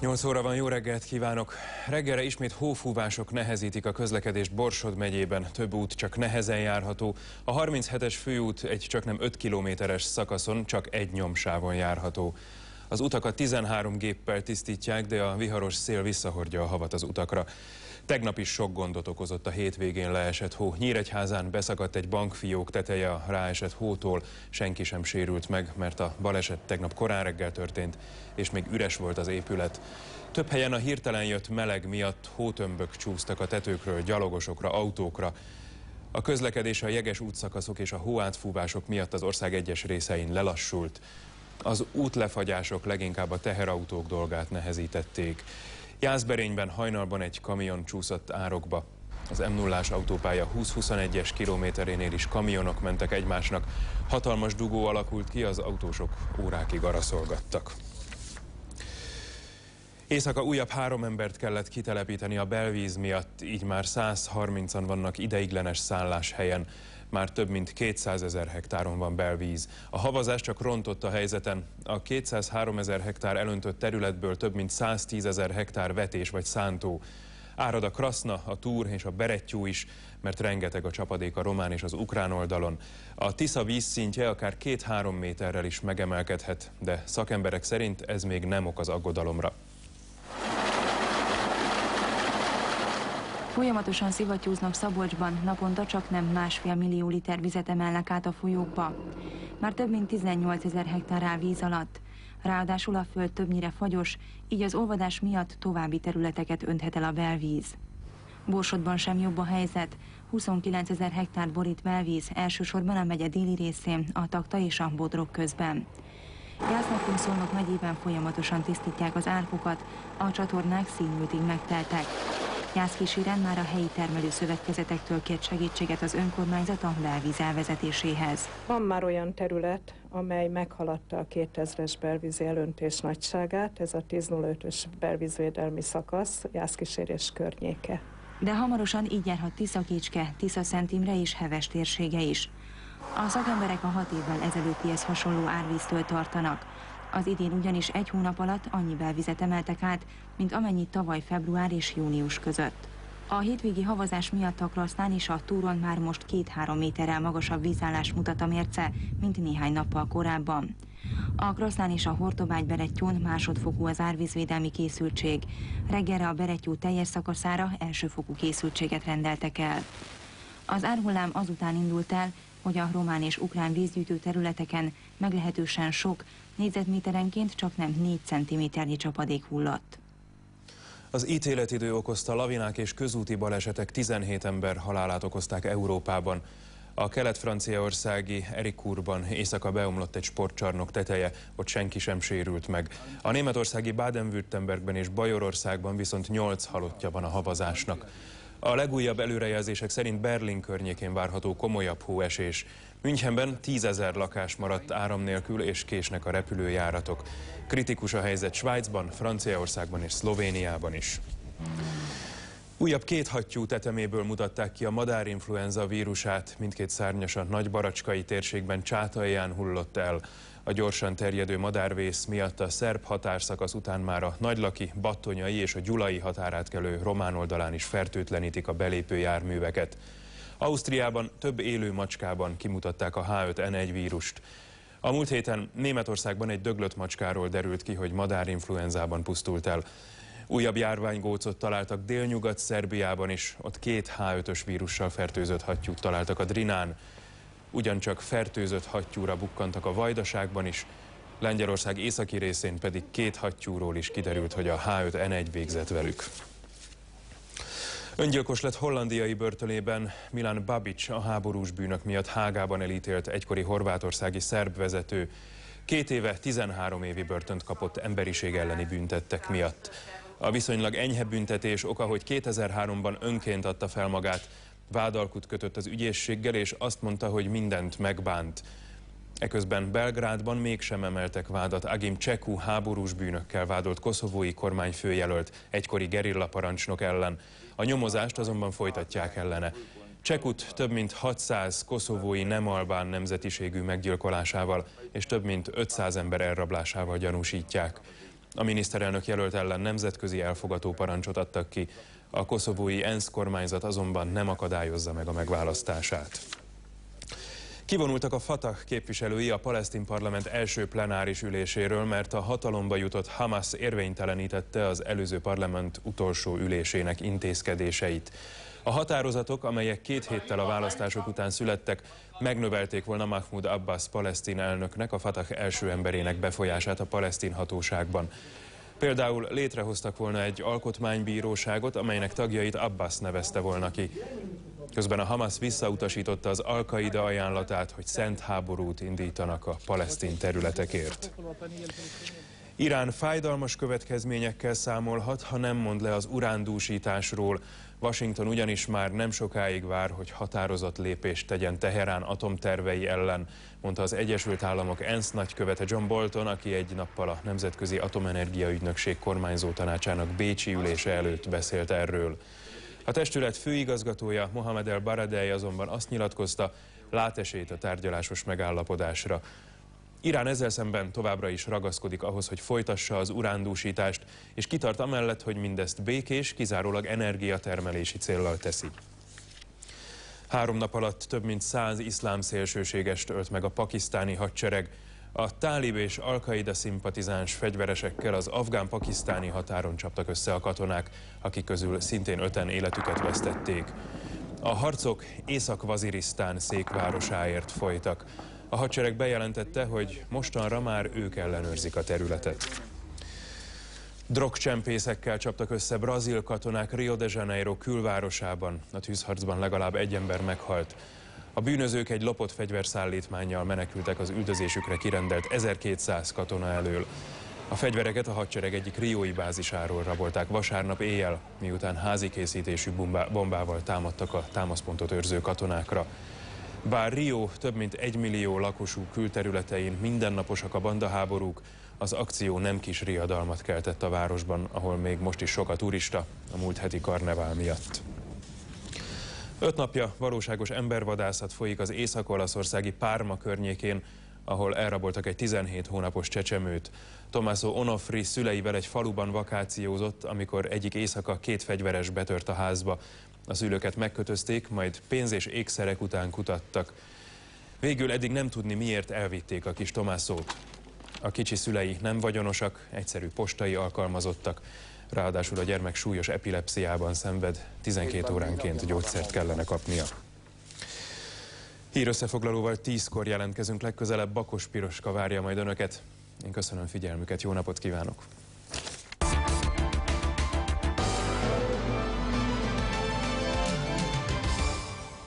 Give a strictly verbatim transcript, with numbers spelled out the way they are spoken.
nyolc óra van, jó reggelt kívánok! Reggelre ismét hófúvások nehezítik a közlekedést Borsod megyében, több út csak nehezen járható. A harminchetes főút egy csaknem öt kilométeres szakaszon csak egy nyomsávon járható. Az utakat tizenhárom géppel tisztítják, de a viharos szél visszahordja a havat az utakra. Tegnap is sok gondot okozott a hétvégén leesett hó. Nyíregyházán beszakadt egy bankfiók teteje a ráesett hótól, senki sem sérült meg, mert a baleset tegnap korán reggel történt, és még üres volt az épület. Több helyen a hirtelen jött meleg miatt hótömbök csúsztak a tetőkről, gyalogosokra, autókra. A közlekedés a jeges útszakaszok és a hóátfúvások miatt az ország egyes részein lelassult. Az útlefagyások leginkább a teherautók dolgát nehezítették. Jászberényben hajnalban egy kamion csúszott árokba. Az M nullás autópálya húsz-huszonegyes kilométerénél is kamionok mentek egymásnak. Hatalmas dugó alakult ki, az autósok órákig araszolgattak. Éjszaka újabb három embert kellett kitelepíteni a belvíz miatt, így már száz harmincan vannak ideiglenes szálláshelyen. Már több mint kétszázezer hektáron van belvíz. A havazás csak rontott a helyzeten. A kétszázháromezer hektár elöntött területből több mint száztízezer hektár vetés vagy szántó. Árad a Kraszna, a Túr és a Berettyó is, mert rengeteg a csapadék a román és az ukrán oldalon. A Tisza vízszintje akár két-három méterrel is megemelkedhet, de szakemberek szerint ez még nem ok az aggodalomra. Folyamatosan szivattyúznak Szabolcsban, naponta csak nem másfél millió liter vizet emelnek át a folyókba. Már több mint tizennyolcezer hektár áll víz alatt. Ráadásul a föld többnyire fagyos, így az olvadás miatt további területeket önthet el a belvíz. Borsodban sem jobb a helyzet. huszonkilencezer hektár borít belvíz, elsősorban a megye déli részén, a Takta és a Bodrog közben. Jász-Szolnok megyében folyamatosan tisztítják az árkokat, a csatornák színültig megteltek. Jászkíséren már a helyi termelőszövetkezetektől kért segítséget az önkormányzat a belvíz elvezetéséhez. Van már olyan terület, amely meghaladta a kétezres belvízi elöntés nagyságát, ez a tíz nulla ötös belvízvédelmi szakasz, Jászkísér és környéke. De hamarosan így járhat Tiszakécske, Tiszaszent Imre és Heves térsége is. A szakemberek a hat évvel ezelőttihez hasonló árvíztől tartanak. Az idén ugyanis egy hónap alatt annyi belvizet emeltek át, mint amennyit tavaly február és június között. A hétvégi havazás miatt a Krasznán és a Túron már most két-három méterrel magasabb vízállás mutat a mérce, mint néhány nappal korábban. A Krasznán és a Hortobágy-Berettyón másodfokú az árvízvédelmi készültség. Reggelre a Berettyó teljes szakaszára elsőfokú készültséget rendeltek el. Az árhullám azután indult el, hogy a román és ukrán vízgyűjtő területeken meglehetősen sok, négyzetméterenként csak nem négy centiméternyi csapadék hullott. Az ítéletidő okozta lavinák és közúti balesetek tizenhét ember halálát okozták Európában. A kelet-franciaországi Ericourban éjszaka beomlott egy sportcsarnok teteje, ott senki sem sérült meg. A németországi Baden-Württembergben és Bajorországban viszont nyolc halottja van a havazásnak. A legújabb előrejelzések szerint Berlin környékén várható komolyabb hóesés. Münchenben tízezer lakás maradt áram nélkül és késnek a repülőjáratok. Kritikus a helyzet Svájcban, Franciaországban és Szlovéniában is. Újabb két hattyú teteméből mutatták ki a madárinfluenza vírusát. Mindkét szárnyas a Nagybaracskai térségben Csátalján hullott el. A gyorsan terjedő madárvész miatt a szerb határszakasz után már a nagylaki, battonyai és a gyulai határátkelő román oldalán is fertőtlenítik a belépő járműveket. Ausztriában több élő macskában kimutatták a H öt N egy vírust. A múlt héten Németországban egy döglött macskáról derült ki, hogy madárinfluenzában pusztult el. Újabb járványgócot találtak Délnyugat-Szerbiában is, ott két H ötös vírussal fertőzött hattyút találtak a Drinán. Ugyancsak fertőzött hattyúra bukkantak a Vajdaságban is, Lengyelország északi részén pedig két hattyúról is kiderült, hogy a H öt N egy végzett velük. Öngyilkos lett hollandiai börtönében Milan Babic, a háborús bűnök miatt Hágában elítélt egykori horvátországi szerb vezető. Két éve tizenhárom évi börtönt kapott emberiség elleni bűntettek miatt. A viszonylag enyhe büntetés oka, hogy kétezer-háromban önként adta fel magát, vádalkut kötött az ügyészséggel, és azt mondta, hogy mindent megbánt. Eközben Belgrádban mégsem emeltek vádat Agim Cseku háborús bűnökkel vádolt koszovói kormányfőjelölt, egykori gerillaparancsnok ellen. A nyomozást azonban folytatják ellene. Csekut több mint hatszáz koszovói nem albán nemzetiségű meggyilkolásával és több mint ötszáz ember elrablásával gyanúsítják. A miniszterelnök jelölt ellen nemzetközi elfogató parancsot adtak ki, a koszovói ENSZ kormányzat azonban nem akadályozza meg a megválasztását. Kivonultak a Fatah képviselői a palesztin parlament első plenáris üléséről, mert a hatalomba jutott Hamas érvénytelenítette az előző parlament utolsó ülésének intézkedéseit. A határozatok, amelyek két héttel a választások után születtek, megnövelték volna Mahmoud Abbas palesztin elnöknek, a Fatah első emberének befolyását a palesztin hatóságban. Például létrehoztak volna egy alkotmánybíróságot, amelynek tagjait Abbas nevezte volna ki. Közben a Hamas visszautasította az Al-Qaida ajánlatát, hogy szent háborút indítanak a palesztin területekért. Irán fájdalmas következményekkel számolhat, ha nem mond le az urándúsításról. Washington ugyanis már nem sokáig vár, hogy határozott lépést tegyen Teherán atomtervei ellen, mondta az Egyesült Államok ENSZ nagykövete John Bolton, aki egy nappal a Nemzetközi Atomenergia Ügynökség kormányzó tanácsának bécsi ülése előtt beszélt erről. A testület főigazgatója Mohamed El Baradei azonban azt nyilatkozta, lát esélyt a tárgyalásos megállapodásra. Irán ezzel szemben továbbra is ragaszkodik ahhoz, hogy folytassa az urándúsítást, és kitart amellett, hogy mindezt békés, kizárólag energiatermelési céllal teszi. Három nap alatt több mint száz iszlám szélsőségest ölt meg a pakisztáni hadsereg. A tálib és Al-Qaida szimpatizáns fegyveresekkel az afgán-pakisztáni határon csaptak össze a katonák, akik közül szintén öten életüket vesztették. A harcok Észak-Vazirisztán székvárosáért folytak. A hadsereg bejelentette, hogy mostanra már ők ellenőrzik a területet. Drogcsempészekkel csaptak össze brazil katonák Rio de Janeiro külvárosában. A tűzharcban legalább egy ember meghalt. A bűnözők egy lopott fegyverszállítmánnyal menekültek az üldözésükre kirendelt ezerkétszáz katona elől. A fegyvereket a hadsereg egyik riói bázisáról rabolták vasárnap éjjel, miután házi készítésű bombával támadtak a támaszpontot őrző katonákra. Bár Rio több mint egymillió lakosú külterületein mindennaposak a bandaháborúk, az akció nem kis riadalmat keltett a városban, ahol még most is sok a turista a múlt heti karnevál miatt. Öt napja valóságos embervadászat folyik az észak-olaszországi Parma környékén, ahol elraboltak egy tizenhét hónapos csecsemőt. Tommaso Onofri szüleivel egy faluban vakációzott, amikor egyik éjszaka két fegyveres betört a házba. A szülőket megkötözték, majd pénz és ékszerek után kutattak. Végül eddig nem tudni, miért elvitték a kis Tomászót. A kicsi szülei nem vagyonosak, egyszerű postai alkalmazottak. Ráadásul a gyermek súlyos epilepsziában szenved, tizenkét óránként gyógyszert kellene kapnia. Hírösszefoglalóval tízkor jelentkezünk legközelebb, Bakos Piroska várja majd önöket. Én köszönöm figyelmüket, jó napot kívánok!